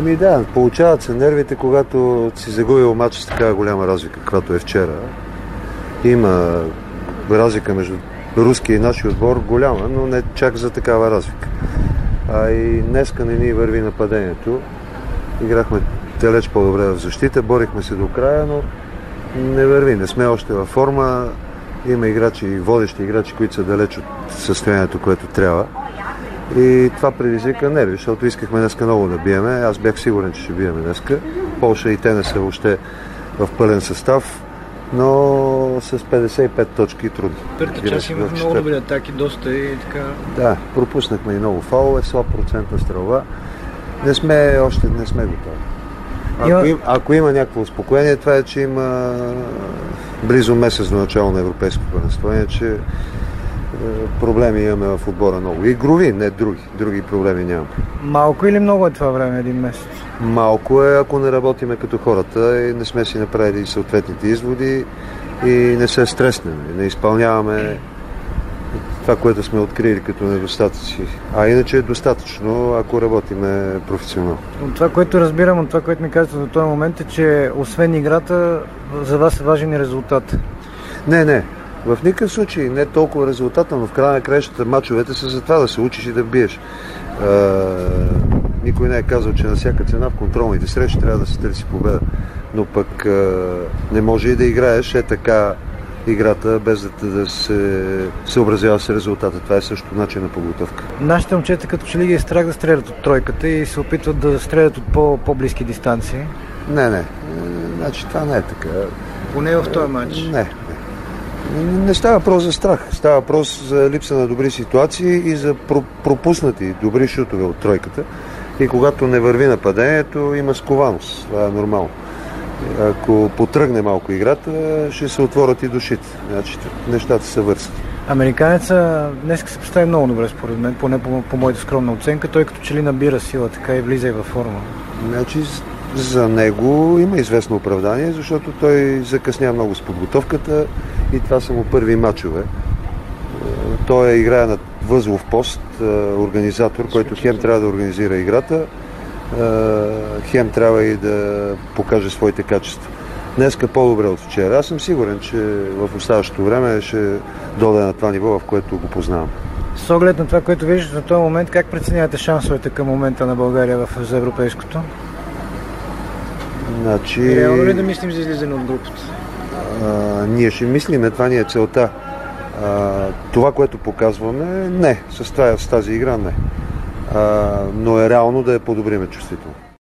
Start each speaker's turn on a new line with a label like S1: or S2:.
S1: Да, получават се нервите, когато си загубил матч с такава голяма разлика, каквато е вчера. Има разлика между руския и нашия отбор голяма, но не чак за такава разлика. А и днеска не ни върви нападението. Играхме далеч по-добре в защита, борихме се до края, но не върви. Не сме още във форма. Има играчи, водещи играчи, които са далеч от състоянието, което трябва. И това предизвика нерви, защото искахме днеска много да биеме. Аз бях сигурен, че ще биеме днеска. Полша и те не са въобще в пълен състав, но с 55 точки трудно.
S2: Първата част имах много добри атаки, доста и така.
S1: Да, пропуснахме и много фаулове, слаб процент на стрелба. Още не сме готови. Ако има някакво успокоение, това е, че има близо месец до начало на европейско първенство, че проблеми имаме в отбора много. Игрови, не други. Други проблеми нямам.
S2: Малко или много е това време, един месец?
S1: Малко е, ако не работиме като хората и не сме си направили съответните изводи и не се стреснем, не изпълняваме това, което сме открили като недостатъци. А иначе е достатъчно, ако работиме професионално.
S2: От това, което разбирам, от това, което ми казвате до този момент е, че освен играта, за вас е важен и резултат.
S1: Не. В никакъв случай не толкова резултата, но в края на краищата мачовете са за това да се учиш и да биеш. Никой не е казал, че на всяка цена в контролните срещи трябва да се търси победа. Но пък не може и да играеш така играта, без да се съобразява с резултата. Това е също начин на подготовка.
S2: Нашите момчета като че ли ги е страх да стрелят от тройката и се опитват да стрелят от по-близки дистанции?
S1: Не. Значи това не е така.
S2: Поне в този матч?
S1: Не става въпрос за страх. Става въпрос за липса на добри ситуации и за пропуснати добри шутове от тройката. И когато не върви нападението, има скованост. Това е нормално. Ако потръгне малко играта, ще се отворят и душите. Значи нещата се вързват.
S2: Американеца днес се представи много добре според мен, поне по моята скромна оценка. Той като че ли набира сила, така и влиза и във форма.
S1: Значи за него има известно оправдание, защото той закъсня много с подготовката и това са му първи мачове. Той играе на възлов пост, организатор, който хем трябва да организира играта, хем трябва и да покаже своите качества. Днеска по-добре от вчера. Аз съм сигурен, че в оставащото време ще дойде на това ниво, в което го познавам.
S2: С оглед на това, което виждате на този момент, как преценявате шансовете към момента на България за европейското?
S1: Значи...
S2: Реално ли да мислим за излизане от групата?
S1: Ние ще мислиме, това ни е целта. Това, което показваме, не. С тази игра не. Но е реално да я подобриме чувствително.